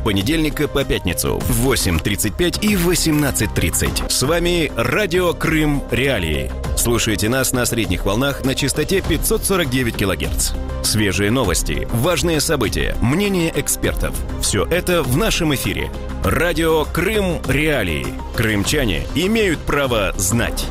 понедельника по пятницу в 8:35 и 18:30. С вами Радио Крым Реалии. Слушайте нас на средних волнах на частоте 549 кГц. Свежие новости, важные события, мнения экспертов. Все это в нашем эфире. Радио Крым Реалии. Крымчане имеют право знать.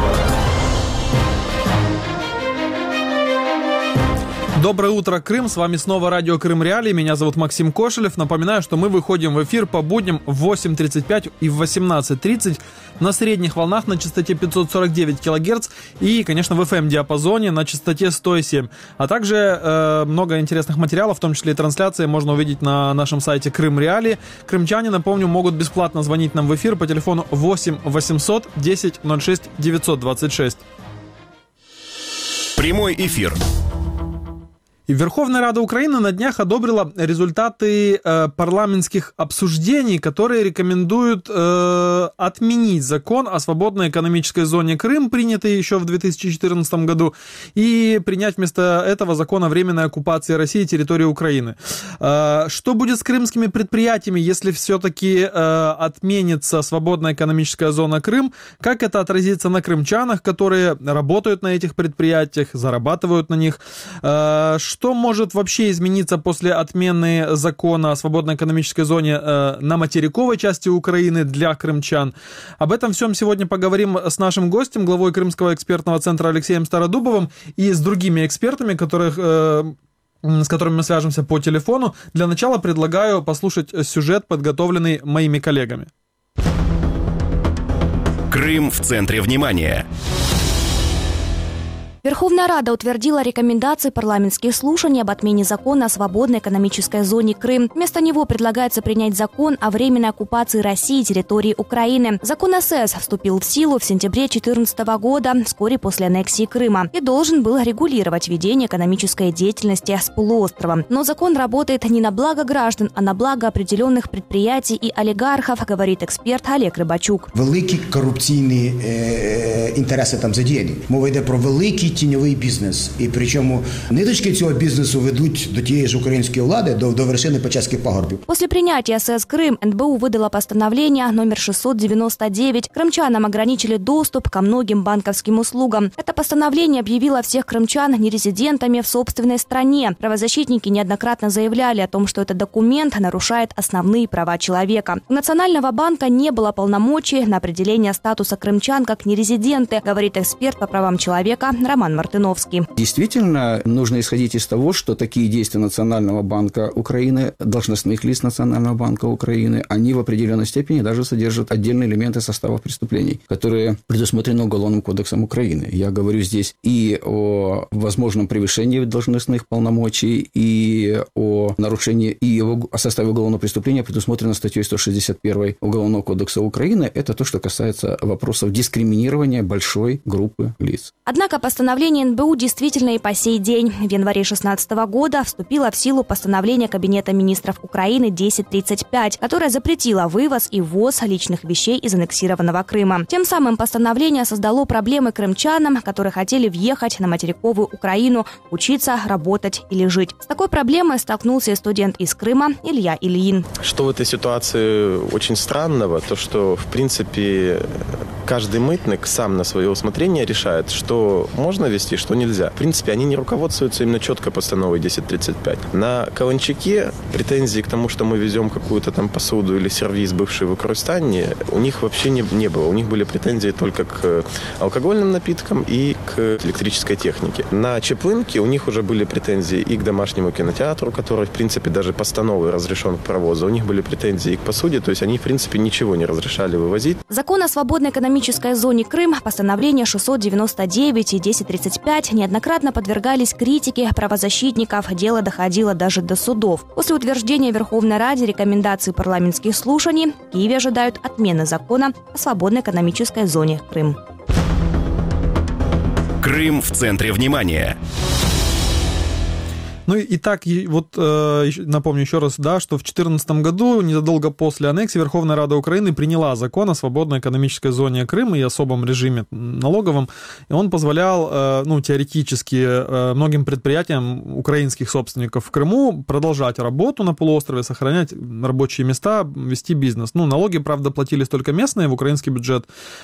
Доброе утро, Крым. С вами снова Радио Крым Реалии. Меня зовут Максим Кошелев. Напоминаю, что мы выходим в эфир по будням в 8:35 и в 18:30 на средних волнах на частоте 549 кГц и, конечно, в FM-диапазоне на частоте 107. А также много интересных материалов, в том числе и трансляции, можно увидеть на нашем сайте Крым Реалии. Крымчане, напомню, могут бесплатно звонить нам в эфир по телефону 8 800 10 06 926. Прямой эфир. И Верховная Рада Украины на днях одобрила результаты парламентских обсуждений, которые рекомендуют отменить закон о свободной экономической зоне Крым, принятый еще в 2014 году, и принять вместо этого закон о временной оккупации России территории Украины. Что будет с крымскими предприятиями, если все-таки отменится свободная экономическая зона Крым? Как это отразится на крымчанах, которые работают на этих предприятиях, зарабатывают на них? Что может вообще измениться после отмены закона о свободной экономической зоне на материковой части Украины для крымчан? Об этом всем сегодня поговорим с нашим гостем, главой Крымского экспертного центра Алексеем Стародубовым, и с другими экспертами, с которыми мы свяжемся по телефону. Для начала предлагаю послушать сюжет, подготовленный моими коллегами. Крым в центре внимания. Верховная Рада утвердила рекомендации парламентских слушаний об отмене закона о свободной экономической зоне Крым. Вместо него предлагается принять закон о временной оккупации России территории Украины. Закон СС вступил в силу в сентябре 2014 года, вскоре после аннексии Крыма, и должен был регулировать ведение экономической деятельности с полуостровом. Но закон работает не на благо граждан, а на благо определенных предприятий и олигархов, говорит эксперт Олег Рибачук. Великі корупційні інтереси там задіяні. Мова йде про великий тіньовий бізнес. І причому ниточки цього бізнесу ведуть до тієї ж української влади, до вершини Печерських пагорбів. После принятия СС Крым НБУ выдала постановление номер 699. Крымчанам ограничили доступ ко многим банковским услугам. Это постановление объявило всех крымчан нерезидентами в собственной стране. Правозащитники неоднократно заявляли о том, что этот документ нарушает основные права человека. У Национального банка не было полномочий на определение статуса крымчан как нерезиденты, говорит эксперт по правам человека Роман Мартыновский. Действительно, нужно исходить из того, что такие действия Национального банка Украины, должностных лиц Национального банка Украины, они в определенной степени даже содержат отдельные элементы состава преступлений, которые предусмотрены Уголовным кодексом Украины. Я говорю здесь и о возможном превышении должностных полномочий, и о нарушении, и о составе уголовного преступления, предусмотрено статьей 161 Уголовного кодекса Украины. Это то, что касается вопросов дискриминирования большой группы лиц. Однако постановление НБУ действительно и по сей день. В январе 2016 года вступило в силу постановление Кабинета министров Украины 1035, которое запретило вывоз и ввоз личных вещей из аннексированного Крыма. Тем самым постановление создало проблемы крымчанам, которые хотели въехать на материковую Украину, учиться, работать или жить. С такой проблемой столкнулся и студент из Крыма Илья Ильин. Что в этой ситуации очень странного, то что, в принципе, каждый мытник сам на свое усмотрение решает, что можно везти, что нельзя. В принципе, они не руководствуются именно четко постановой 1035. На Каланчаке претензий к тому, что мы везем какую-то там посуду или сервиз, бывший в Укрстане, у них вообще не было. У них были претензии только к алкогольным напиткам и к электрической технике. На Чеплынке у них уже были претензии и к домашнему кинотеатру, который, в принципе, даже постановой разрешен к провозу. У них были претензии и к посуде, то есть они, в принципе, ничего не разрешали вывозить. Закон о свободной экономической зоне Крым, постановление 699 и 1035 неоднократно подвергались критике правозащитников. Дело доходило даже до судов. После утверждения в Верховной Раде рекомендаций парламентских слушаний в Киеве ожидают отмены закона о свободной экономической зоне Крым. Крым в центре внимания. Ну и так, вот напомню еще раз, да, что в 2014 году, незадолго после аннексии, Верховная Рада Украины приняла закон о свободной экономической зоне Крым и особом режиме налоговом, и он позволял, ну, теоретически многим предприятиям украинских собственников в Крыму продолжать работу на полуострове, сохранять рабочие места, вести бизнес. Ну, налоги, правда, платились только местные, в украинский бюджет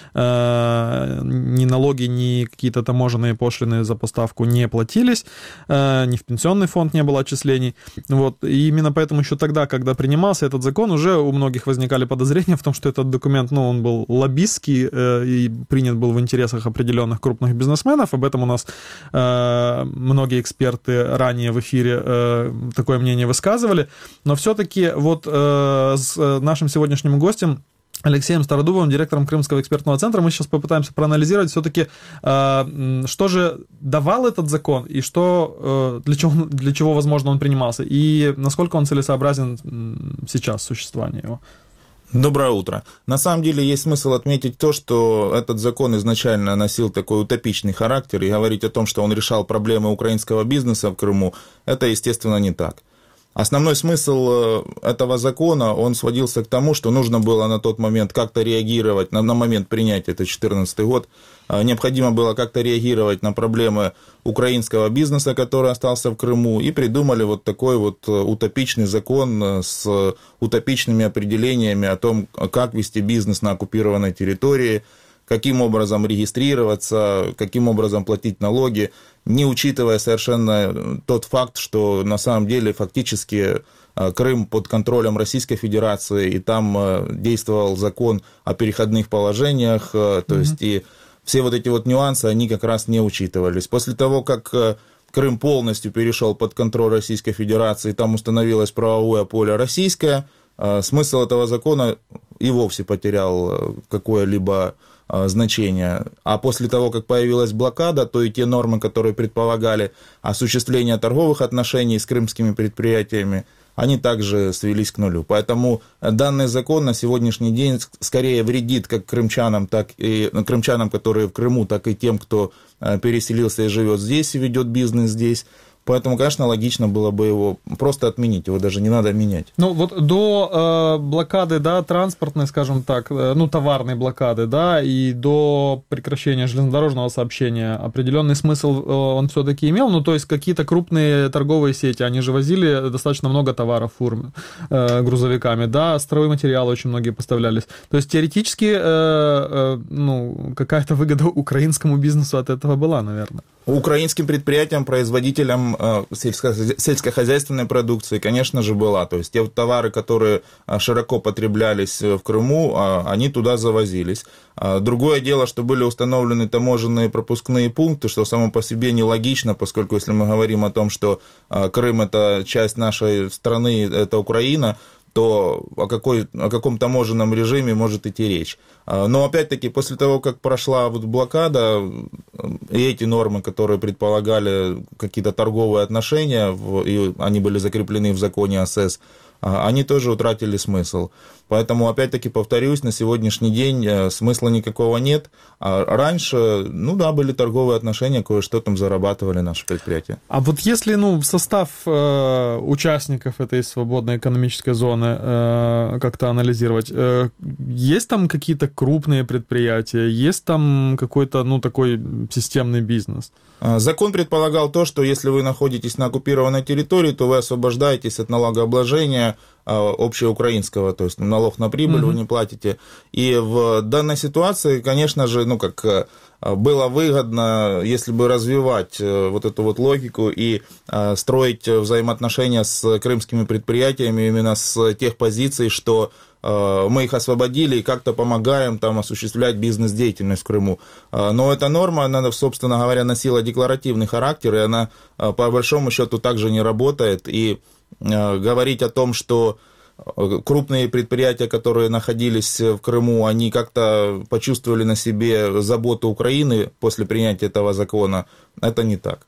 ни налоги, ни какие-то таможенные пошлины за поставку не платились, ни в пенсионный фонд не было отчислений. Вот. И именно поэтому еще тогда, когда принимался этот закон, уже у многих возникали подозрения в том, что этот документ, ну, он был лоббистский и принят был в интересах определенных крупных бизнесменов. Об этом у нас многие эксперты ранее в эфире такое мнение высказывали. Но все-таки вот с нашим сегодняшним гостем Алексеем Стародубовым, директором Крымского экспертного центра, мы сейчас попытаемся проанализировать все-таки, что же давал этот закон и что, для чего, возможно, он принимался, и насколько он целесообразен сейчас, существование его. Доброе утро. На самом деле есть смысл отметить то, что этот закон изначально носил такой утопичный характер, и говорить о том, что он решал проблемы украинского бизнеса в Крыму, это, естественно, не так. Основной смысл этого закона, он сводился к тому, что нужно было на тот момент как-то реагировать, на момент принятия, это 2014 год, необходимо было как-то реагировать на проблемы украинского бизнеса, который остался в Крыму, и придумали вот такой вот утопичный закон с утопичными определениями о том, как вести бизнес на оккупированной территории, каким образом регистрироваться, каким образом платить налоги, не учитывая совершенно тот факт, что на самом деле фактически Крым под контролем Российской Федерации, и там действовал закон о переходных положениях, то есть и все вот эти вот нюансы, они как раз не учитывались. После того, как Крым полностью перешел под контроль Российской Федерации, там установилось правовое поле российское, смысл этого закона и вовсе потерял какое-либо значение. А после того, как появилась блокада, то и те нормы, которые предполагали осуществление торговых отношений с крымскими предприятиями, они также свелись к нулю. Поэтому данный закон на сегодняшний день скорее вредит как крымчанам, так и крымчанам, которые в Крыму, так и тем, кто переселился и живет здесь и ведет бизнес здесь. Поэтому, конечно, логично было бы его просто отменить, его даже не надо менять. Ну, вот до блокады, да, транспортной, скажем так, ну, товарной блокады, да, и до прекращения железнодорожного сообщения определенный смысл он все-таки имел, ну, то есть какие-то крупные торговые сети, они же возили достаточно много товаров фурами, грузовиками, да, строевые материалы очень многие поставлялись. То есть теоретически, ну, какая-то выгода украинскому бизнесу от этого была, наверное. Украинским предприятиям, производителям сельскохозяйственной продукции, конечно же, была. То есть те товары, которые широко потреблялись в Крыму, они туда завозились. Другое дело, что были установлены таможенные пропускные пункты, что само по себе нелогично, поскольку если мы говорим о том, что Крым – это часть нашей страны, это Украина, то о каком таможенном режиме может идти речь. Но, опять-таки, после того, как прошла вот блокада, и эти нормы, которые предполагали какие-то торговые отношения, и они были закреплены в законе о СЭС, они тоже утратили смысл. Поэтому, опять-таки, повторюсь, на сегодняшний день смысла никакого нет. А раньше, ну да, были торговые отношения, кое-что там зарабатывали наши предприятия. А вот если, ну, состав участников этой свободной экономической зоны как-то анализировать, есть там какие-то крупные предприятия, есть там какой-то, ну, такой системный бизнес? Закон предполагал то, что если вы находитесь на оккупированной территории, то вы освобождаетесь от налогообложения общеукраинского, то есть налог на прибыль вы не платите. И в данной ситуации, конечно же, ну, как было выгодно, если бы развивать вот эту вот логику и строить взаимоотношения с крымскими предприятиями именно с тех позиций, что мы их освободили и как-то помогаем там осуществлять бизнес-деятельность в Крыму. Но эта норма, она, собственно говоря, носила декларативный характер, и она по большому счету также не работает. И говорить о том, что крупные предприятия, которые находились в Крыму, они как-то почувствовали на себе заботу Украины после принятия этого закона, это не так.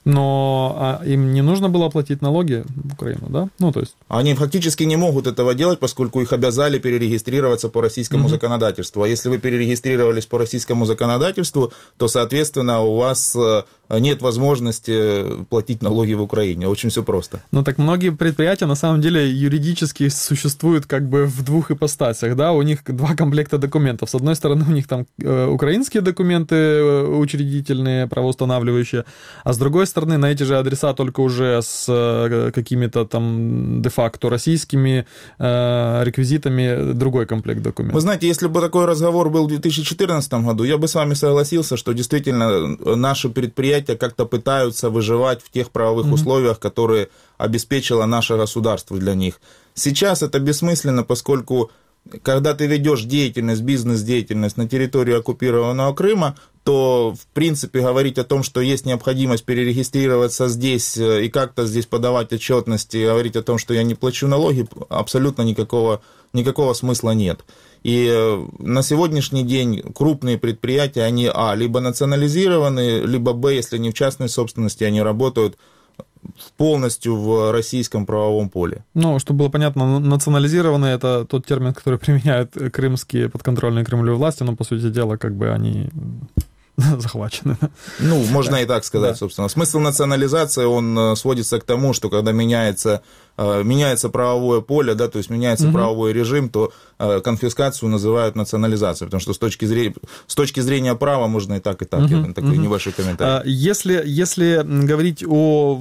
Но им не нужно было платить налоги в Украину, да? Ну, то есть... Они фактически не могут этого делать, поскольку их обязали перерегистрироваться по российскому законодательству. А если вы перерегистрировались по российскому законодательству, то, соответственно, у вас нет возможности платить налоги в Украине. Очень все просто. Ну, так многие предприятия, на самом деле, юридически существуют как бы в двух ипостасях, да, у них два комплекта документов. С одной стороны, у них там украинские документы учредительные, правоустанавливающие, а с другой стороны, на эти же адреса только уже с какими-то там де-факто российскими реквизитами другой комплект документов. Вы знаете, если бы такой разговор был в 2014 году, я бы с вами согласился, что действительно наши предприятия как-то пытаются выживать в тех правовых условиях, которые обеспечило наше государство для них. Сейчас это бессмысленно, поскольку когда ты ведешь деятельность, бизнес-деятельность на территории оккупированного Крыма, то, в принципе, говорить о том, что есть необходимость перерегистрироваться здесь и как-то здесь подавать отчетности, и говорить о том, что я не плачу налоги, абсолютно никакого смысла нет. И на сегодняшний день крупные предприятия, они, либо национализированы, либо, если не в частной собственности, они работают полностью в российском правовом поле. Ну, чтобы было понятно, национализированные — это тот термин, который применяют крымские подконтрольные Кремлю власти, но, по сути дела, как бы они захвачены. Ну, можно и так сказать, собственно. Смысл национализации, он сводится к тому, что когда меняется правовое поле, да, то есть меняется правовой режим, то конфискацию называют национализацией, потому что с точки зрения права можно и так, такой небольшой комментарий. Если говорить о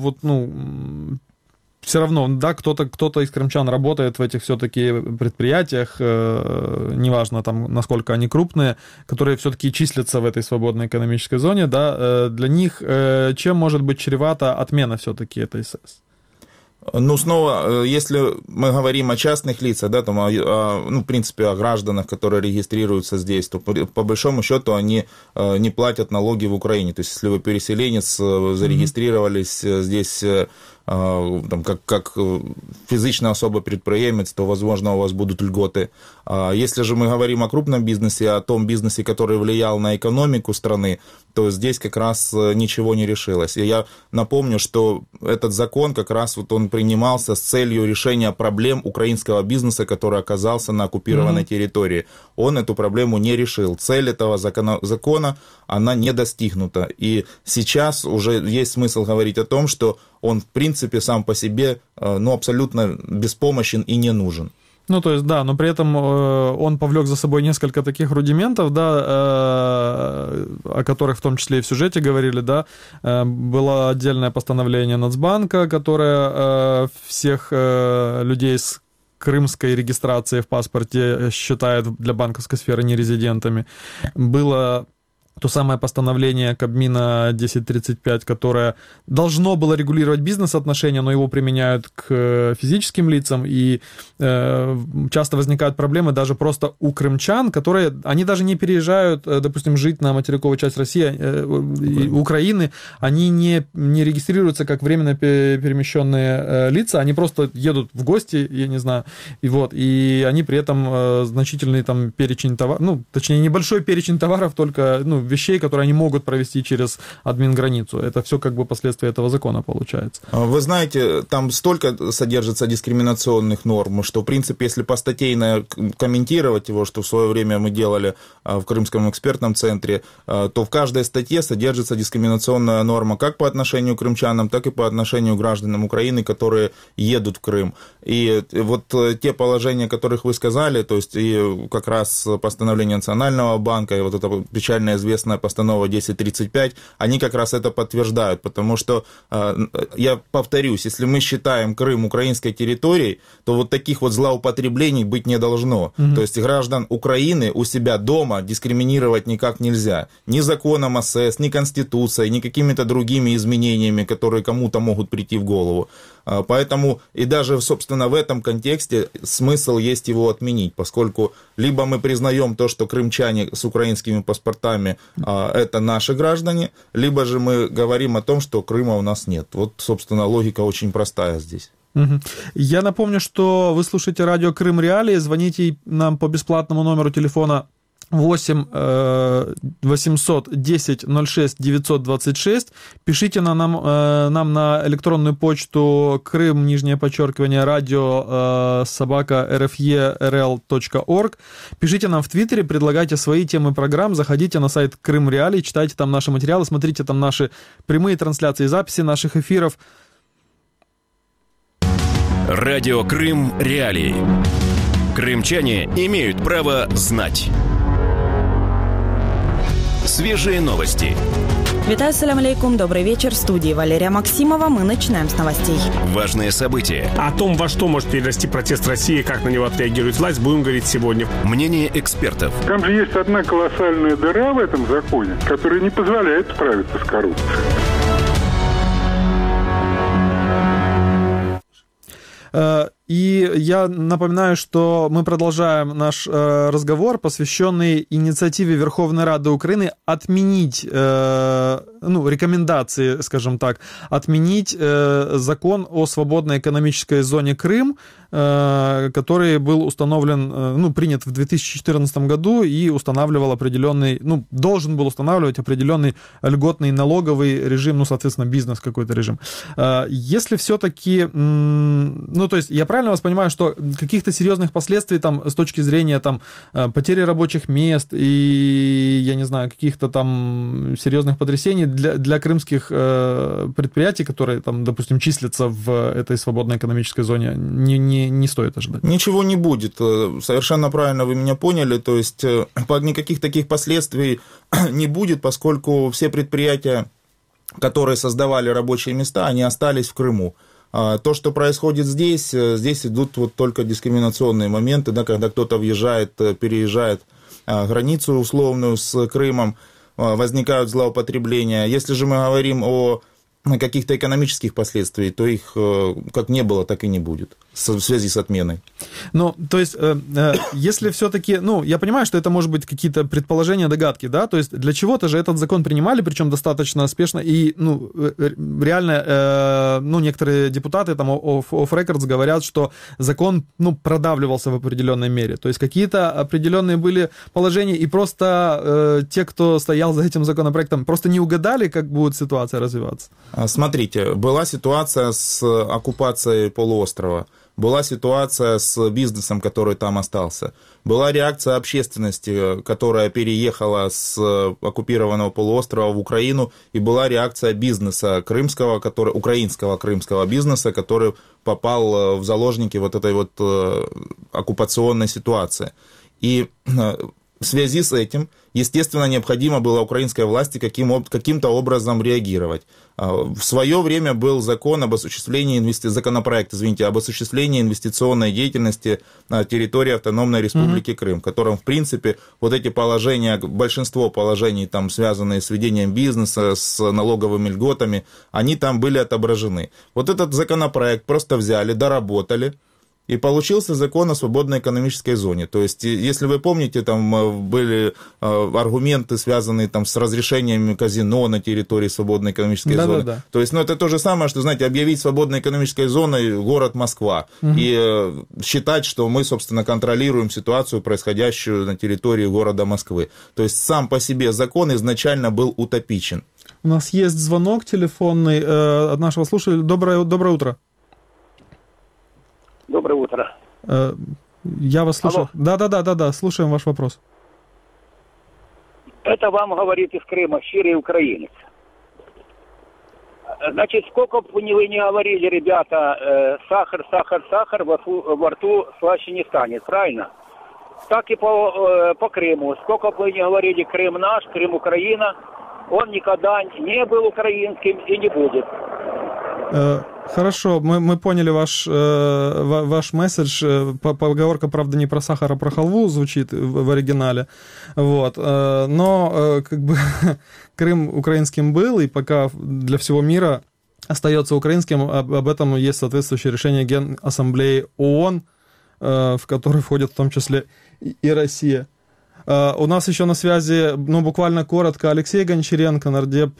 все равно, да, кто-то из крымчан работает в этих все-таки предприятиях, неважно там, насколько они крупные, которые все-таки числятся в этой свободной экономической зоне, да, для них чем может быть чревата отмена все-таки этой СС? Ну, снова, если мы говорим о частных лицах, да, там, в принципе, о гражданах, которые регистрируются здесь, то, по большому счету, они не платят налоги в Украине. То есть, если вы переселенец, зарегистрировались здесь там, как физичная особа-предприемец, то, возможно, у вас будут льготы. Если же мы говорим о крупном бизнесе, о том бизнесе, который влиял на экономику страны, то здесь как раз ничего не решилось. И я напомню, что этот закон как раз вот он принимался с целью решения проблем украинского бизнеса, который оказался на оккупированной территории. Он эту проблему не решил. Цель этого закона, она не достигнута. И сейчас уже есть смысл говорить о том, что он, в принципе, сам по себе, абсолютно беспомощен и не нужен. Ну, то есть, да, но при этом он повлек за собой несколько таких рудиментов, да, о которых в том числе и в сюжете говорили, да. Было отдельное постановление Нацбанка, которое всех людей с крымской регистрацией в паспорте считает для банковской сферы нерезидентами. Было то самое постановление Кабмина 1035, которое должно было регулировать бизнес-отношения, но его применяют к физическим лицам, и часто возникают проблемы даже просто у крымчан, которые, они даже не переезжают, допустим, жить на материковую часть России, Украины, они не регистрируются как временно перемещенные лица, они просто едут в гости, я не знаю, и они при этом значительный там перечень товаров, точнее, небольшой перечень товаров, только, вещей, которые они могут провести через админграницу. Это все как бы последствия этого закона получается. Вы знаете, там столько содержится дискриминационных норм, что, в принципе, если постатейно комментировать его, что в свое время мы делали в Крымском экспертном центре, то в каждой статье содержится дискриминационная норма как по отношению к крымчанам, так и по отношению к гражданам Украины, которые едут в Крым. И вот те положения, о которых вы сказали, то есть и как раз постановление Национального банка, и вот это печально известное постанова 1035, они как раз это подтверждают, потому что, я повторюсь, если мы считаем Крым украинской территорией, то вот таких вот злоупотреблений быть не должно. То есть граждан Украины у себя дома дискриминировать никак нельзя. Ни законом АСС, ни Конституцией, ни какими-то другими изменениями, которые кому-то могут прийти в голову. Поэтому и даже, собственно, в этом контексте смысл есть его отменить, поскольку либо мы признаем то, что крымчане с украинскими паспортами это наши граждане, либо же мы говорим о том, что Крыма у нас нет. Вот, собственно, логика очень простая здесь. Я напомню, что вы слушаете радио Крым Реалии, звоните нам по бесплатному номеру телефона 8 800 10 06 926. Пишите нам на электронную почту krym_radio@rfe.rl.org. Пишите нам в Твиттере, предлагайте свои темы программ, заходите на сайт Крым Реалии, читайте там наши материалы, смотрите там наши прямые трансляции, записи наших эфиров. Радио Крым Реалии. Крымчане имеют право знать. Свежие новости. Витаю, салям алейкум, добрый вечер. В студии Валерия Максимова. Мы начинаем с новостей. Важные события. О том, во что может перерасти протест России, как на него отреагирует власть, будем говорить сегодня. Мнение экспертов. Там же есть одна колоссальная дыра в этом законе, которая не позволяет справиться с коррупцией. И я напоминаю, что мы продолжаем наш разговор, посвященный инициативе Верховной Рады Украины отменить, рекомендации, скажем так, отменить закон о свободной экономической зоне Крым, который был установлен, принят в 2014 году и устанавливал определенный, должен был устанавливать определенный льготный налоговый режим, соответственно, бизнес какой-то режим. Если все-таки, то есть я правильно вас понимаю, что каких-то серьезных последствий там с точки зрения там потери рабочих мест и, я не знаю, каких-то там серьезных потрясений для крымских предприятий, которые там, допустим, числятся в этой свободной экономической зоне, не стоит ожидать? Ничего не будет. Совершенно правильно вы меня поняли. То есть никаких таких последствий не будет, поскольку все предприятия, которые создавали рабочие места, они остались в Крыму. То, что происходит здесь идут вот только дискриминационные моменты, да, когда кто-то въезжает, переезжает границу условную с Крымом, возникают злоупотребления. Если же мы говорим о каких-то экономических последствий, то их как не было, так и не будет в связи с отменой. То есть, если все-таки, я понимаю, что это может быть какие-то предположения, догадки, да, то есть для чего-то же этот закон принимали, причем достаточно спешно, и, реально, некоторые депутаты там off records говорят, что закон, продавливался в определенной мере, то есть какие-то определенные были положения, и просто те, кто стоял за этим законопроектом, просто не угадали, как будет ситуация развиваться. Смотрите, была ситуация с оккупацией полуострова, была ситуация с бизнесом, который там остался, была реакция общественности, которая переехала с оккупированного полуострова в Украину, и была реакция бизнеса крымского, украинского крымского бизнеса, который попал в заложники вот этой вот оккупационной ситуации. И в связи с этим, естественно, необходимо было украинской власти каким-то образом реагировать. В свое время был законопроект об осуществлении инвестиционной деятельности на территории Автономной Республики Крым, в котором, в принципе, вот эти положения, большинство положений, там, связанные с ведением бизнеса, с налоговыми льготами, они там были отображены. Вот этот законопроект просто взяли, доработали, и получился закон о свободной экономической зоне. То есть, если вы помните, там были аргументы, связанные там, с разрешением казино на территории свободной экономической зоны. Да. То есть, это то же самое, что, знаете, объявить свободной экономической зоной город Москва. И считать, что мы, собственно, контролируем ситуацию, происходящую на территории города Москвы. То есть, сам по себе закон изначально был утопичен. У нас есть звонок телефонный от нашего слушателя. Доброе утро. Доброе утро. Я вас слушаю. Да, слушаем ваш вопрос. Это вам говорит из Крыма щирый украинец. Значит, сколько бы вы не говорили, ребята, сахар, во рту слаще не станет, правильно? Так и по Крыму. Сколько бы вы не говорили, Крым наш, Крым Украина, он никогда не был украинским и не будет. Хорошо, мы поняли ваш месседж. Поговорка, правда, не про сахар, а про халву звучит в оригинале. Вот. Но как бы Крым украинским был, и пока для всего мира остается украинским, об этом есть соответствующее решение Генассамблеи ООН, в который входит в том числе и Россия. У нас еще на связи, буквально коротко, Алексей Гончаренко, нардеп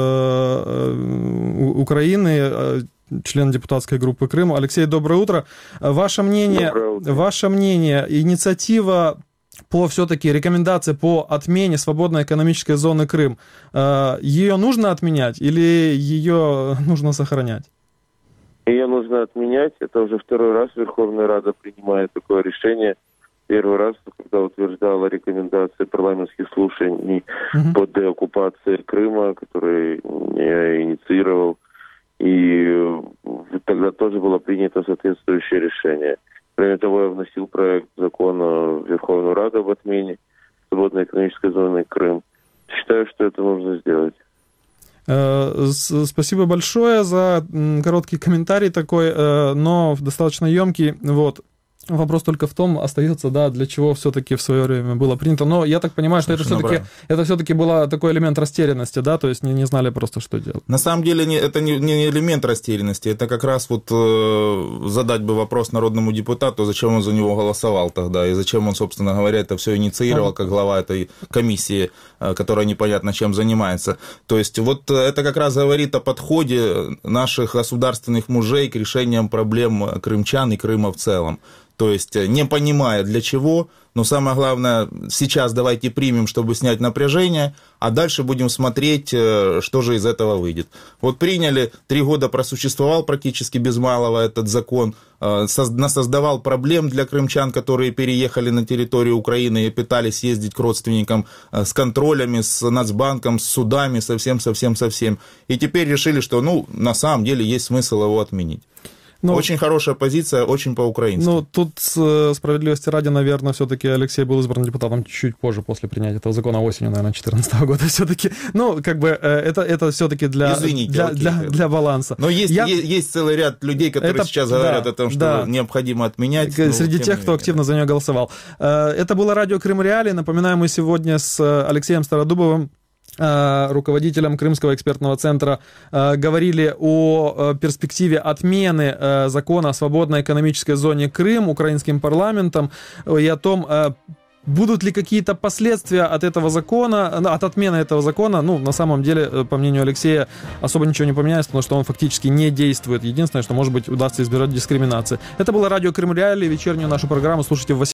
Украины, член депутатской группы Крым. Алексей, доброе утро. Ваше мнение, инициатива по все-таки рекомендации по отмене свободной экономической зоны Крым, ее нужно отменять или ее нужно сохранять? Ее нужно отменять. Это уже второй раз Верховная Рада принимает такое решение. Первый раз, когда утверждала рекомендации парламентских слушаний по деоккупации Крыма, который я инициировал. И тогда тоже было принято соответствующее решение. Кроме того, я вносил проект закона в Верховную Раду об отмене свободной экономической зоны Крым. Считаю, что это нужно сделать. Спасибо большое за короткий комментарий такой, но достаточно емкий. Вот. Вопрос только в том, остается, да, для чего все-таки в свое время было принято. Но я так понимаю, что это все-таки был такой элемент растерянности, да, то есть не знали просто, что делать. На самом деле это не элемент растерянности, это как раз вот задать бы вопрос народному депутату, зачем он за него голосовал тогда, и зачем он, собственно говоря, это все инициировал, как глава этой комиссии, которая непонятно чем занимается. То есть вот это как раз говорит о подходе наших государственных мужей к решениям проблем крымчан и Крыма в целом. То есть, не понимая для чего, но самое главное, сейчас давайте примем, чтобы снять напряжение, а дальше будем смотреть, что же из этого выйдет. Вот приняли, 3 года просуществовал практически без малого этот закон, насоздавал проблем для крымчан, которые переехали на территорию Украины и пытались ездить к родственникам с контролями, с Нацбанком, с судами, совсем. И теперь решили, что, на самом деле есть смысл его отменить. Очень хорошая позиция, очень по-украински. Тут справедливости ради, наверное, все-таки Алексей был избран депутатом чуть позже, после принятия этого закона осенью, наверное, 2014 года все-таки. Это все-таки для баланса. Но есть целый ряд людей, которые сейчас говорят о том, что необходимо отменять. Среди тех, кто активно за нее голосовал. Это было радио Крым Реалии. Напоминаю, мы сегодня с Алексеем Стародубовым, руководителем Крымского экспертного центра, говорили о перспективе отмены закона о свободной экономической зоне Крым украинским парламентом и о том, будут ли какие-то последствия от этого закона, от отмены этого закона. На самом деле, по мнению Алексея, особо ничего не поменяется, потому что он фактически не действует. Единственное, что, может быть, удастся избежать дискриминации. Это было радио Крым Реалии. Вечернюю нашу программу слушайте в 8.